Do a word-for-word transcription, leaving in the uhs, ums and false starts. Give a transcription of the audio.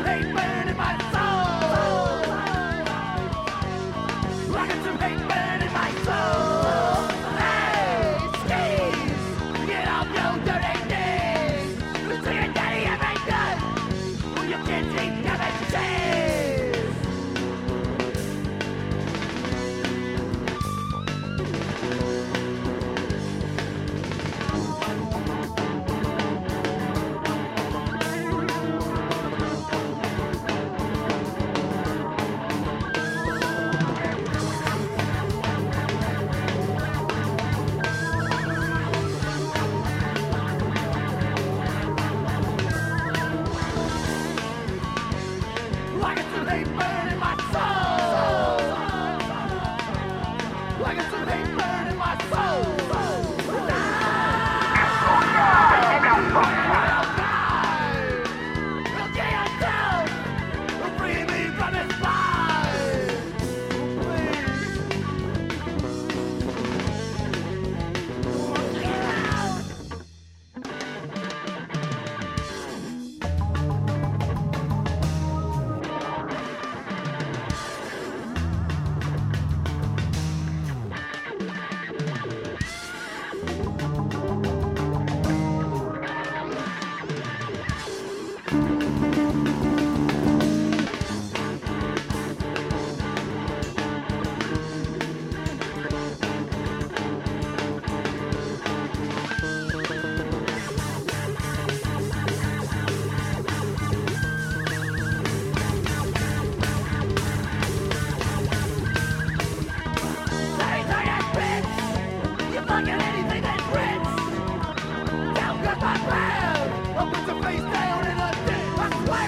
some hate burning my soul. I got some hate burning my soul. Hey, skis, get off your dirty knees. Cause to your daddy you ain't done. Well, you can't eat them and cheese. I got some hate burning.